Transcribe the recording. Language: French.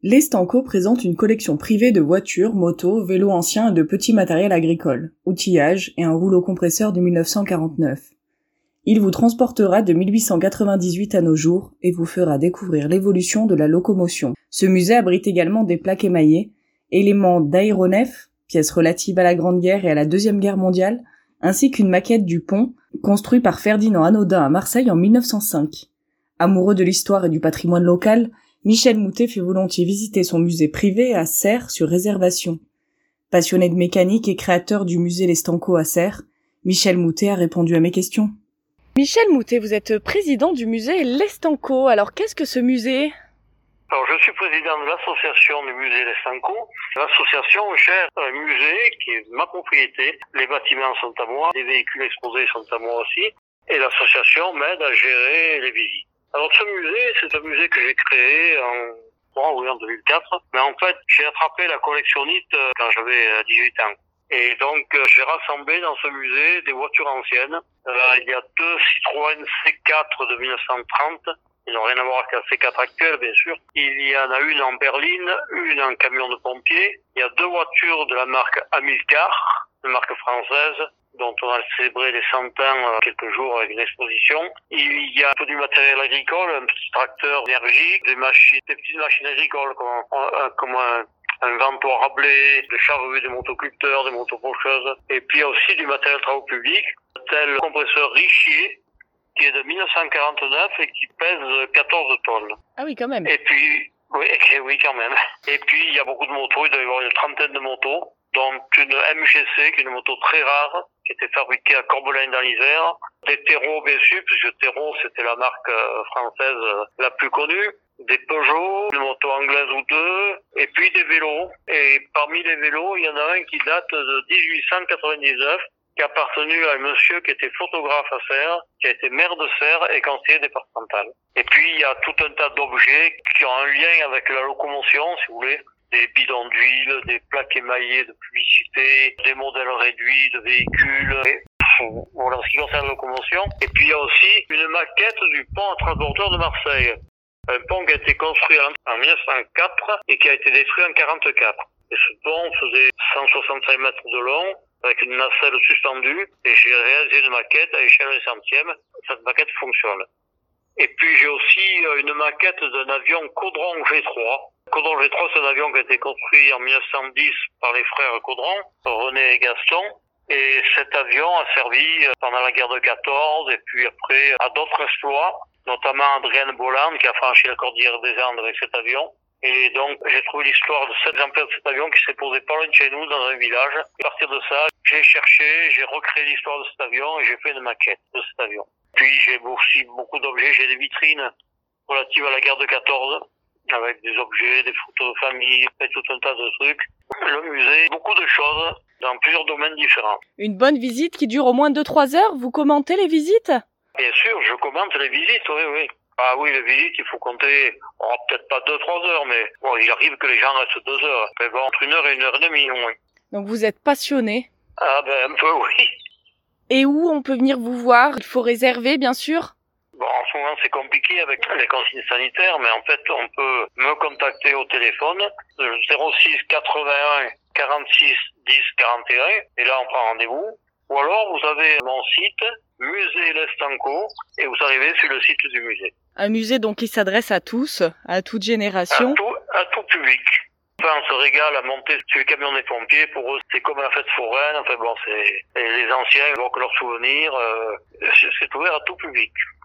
L'Estanco présente une collection privée de voitures, motos, vélos anciens et de petits matériels agricoles, outillage et un rouleau compresseur de 1949. Il vous transportera de 1898 à nos jours et vous fera découvrir l'évolution de la locomotion. Ce musée abrite également des plaques émaillées, éléments d'aéronefs, pièces relatives à la Grande Guerre et à la Deuxième Guerre mondiale, ainsi qu'une maquette du pont, construit par Ferdinand Anodin à Marseille en 1905. Amoureux de l'histoire et du patrimoine local, Michel Moutet fait volontiers visiter son musée privé à Serres sur réservation. Passionné de mécanique et créateur du musée L'Estanco à Serres, Michel Moutet a répondu à mes questions. Michel Moutet, vous êtes président du musée L'Estanco. Alors qu'est-ce que ce musée ? Alors, je suis président de l'association du musée L'Estanco. L'association gère un musée qui est ma propriété. Les bâtiments sont à moi, les véhicules exposés sont à moi aussi. Et l'association m'aide à gérer les visites. Alors, ce musée, c'est un musée que j'ai créé en 2004. Mais en fait, j'ai attrapé la collectionnite quand j'avais 18 ans. Et donc, j'ai rassemblé dans ce musée des voitures anciennes. Il y a 2 Citroën C4 de 1930. Ils n'ont rien à voir avec la C4 actuelle, bien sûr. Il y en a une en berline, une en camion de pompier. Il y a 2 voitures de la marque Amilcar, une marque française, dont on a célébré les 100 ans quelques jours avec une exposition. Il y a un peu du matériel agricole, un petit tracteur énergique, des petites machines agricoles comme un ventoir à blé, des charrues, des motoculteurs, des motopocheuses. Et puis il y a aussi du matériel travaux publics, tel le compresseur Richier, qui est de 1949 et qui pèse 14 tonnes. Ah oui, quand même. Et puis, oui, quand même. Et puis, il y a beaucoup de motos, il doit y avoir une trentaine de motos, dont une MGC, qui est une moto très rare, qui était fabriquée à Corbelaine dans l'Isère. Des Terreau, bien sûr, puisque Terreau, c'était la marque française la plus connue. Des Peugeot, une moto anglaise ou 2, et puis des vélos. Et parmi les vélos, il y en a un qui date de 1899, qui a appartenu à un monsieur qui était photographe à Serres, qui a été maire de Serres et conseiller départemental. Et puis, il y a tout un tas d'objets qui ont un lien avec la locomotion, si vous voulez. Des bidons d'huile, des plaques émaillées de publicité, des modèles réduits de véhicules. Voilà, en ce qui concerne la locomotion. Et puis, il y a aussi une maquette du pont à transbordeur de Marseille. Un pont qui a été construit en 1904 et qui a été détruit en 1944. Et ce pont faisait 165 mètres de long, avec une nacelle suspendue, et j'ai réalisé une maquette à échelle 1/100. Cette maquette fonctionne. Et puis j'ai aussi une maquette d'un avion Caudron G3. Caudron G3, c'est un avion qui a été construit en 1910 par les frères Caudron, René et Gaston. Et cet avion a servi pendant la guerre de 14 et puis après à d'autres exploits, notamment Adrien Bolland qui a franchi la cordillère des Andes avec cet avion. Et donc, j'ai trouvé l'histoire de cet exemplaire de cet avion qui s'est posé pas loin de chez nous, dans un village. À partir de ça, j'ai cherché, j'ai recréé l'histoire de cet avion et j'ai fait une maquette de cet avion. Puis, j'ai aussi beaucoup d'objets. J'ai des vitrines relatives à la guerre de 14, avec des objets, des photos de famille, et tout un tas de trucs. Le musée, beaucoup de choses dans plusieurs domaines différents. Une bonne visite qui dure au moins 2-3 heures. Vous commentez les visites ? Bien sûr, je commente les visites, oui. Ah oui, les visites, il faut compter, peut-être pas 2-3 heures, mais bon, il arrive que les gens restent 2 heures. Mais bon, entre 1 heure et 1h30 au moins. Donc vous êtes passionné ? Ah ben, un peu, oui. Et où on peut venir vous voir ? Il faut réserver, bien sûr ? Bon, en ce moment, c'est compliqué avec les consignes sanitaires, mais en fait, on peut me contacter au téléphone, 06 81 46 10 41, et là, on prend rendez-vous. Ou alors, vous avez mon site, Musée L'Estanco, et vous arrivez sur le site du musée. Un musée donc qui s'adresse à tous, à toute génération. À tout public. Enfin, on se régale à monter sur les camions des pompiers. Pour eux, c'est comme la fête foraine. Enfin bon, c'est les anciens évoquent leurs souvenirs. C'est ouvert à tout public.